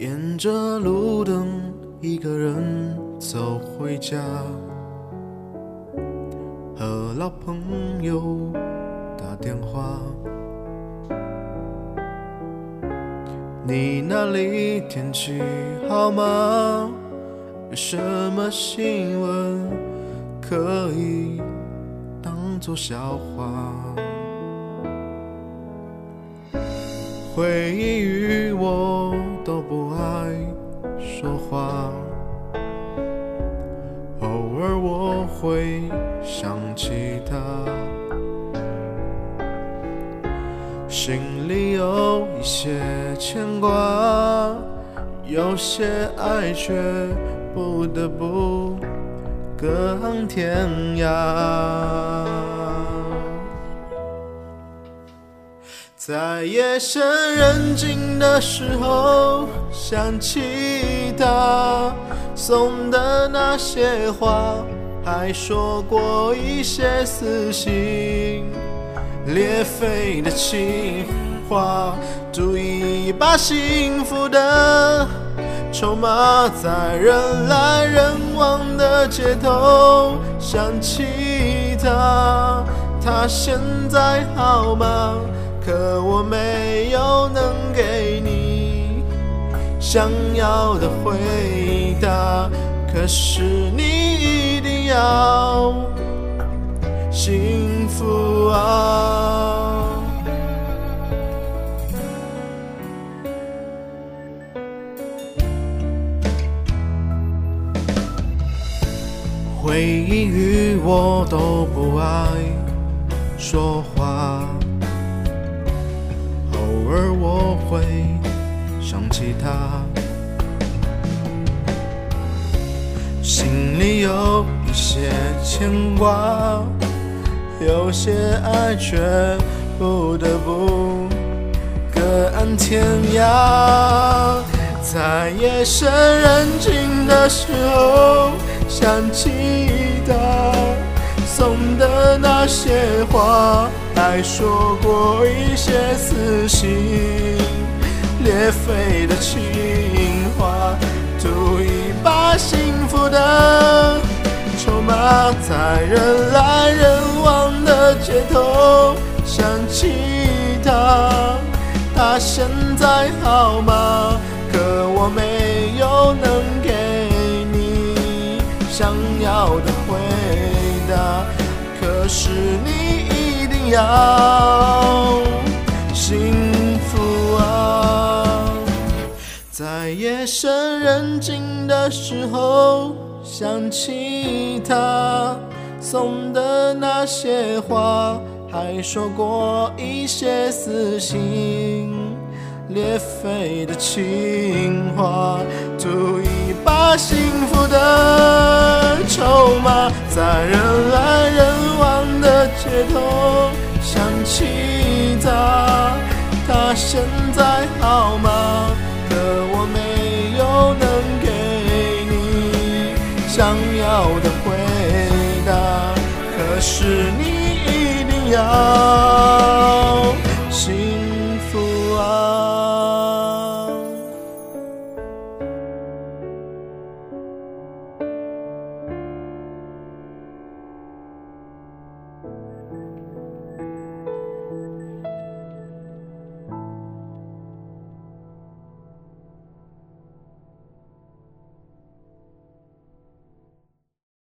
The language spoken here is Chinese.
沿着路灯一个人走回家，和老朋友打电话。你那里天气好吗？有什么新闻可以当作笑话？回忆与我都不爱说话，偶尔我会想起他，心里有一些牵挂，有些爱却不得不各航天涯。在夜深人静的时候，想起他送的那些话，还说过一些撕心裂肺的情话，赌一把幸福的筹码，在人来人往的街头想起他，他现在好吗？可我没有能给你想要的回答，可是你一定要幸福啊！回忆与我都不爱说话，偶尔我会想起他，心里有一些牵挂，有些爱却不得不各安天涯。在夜深人静的时候，想起他送的那些话，还说过一些撕心裂肺的情话，赌一把幸福的筹码，在人来人往的街头想起他，他现在好吗？可我没有能给你想要的回答，可是你一定要幸福啊！在夜深人静的时候，想起他送的那些话，还说过一些撕心裂肺的情话，赌一把幸福的筹码，在人来人往的街头想起他，他现在好吗？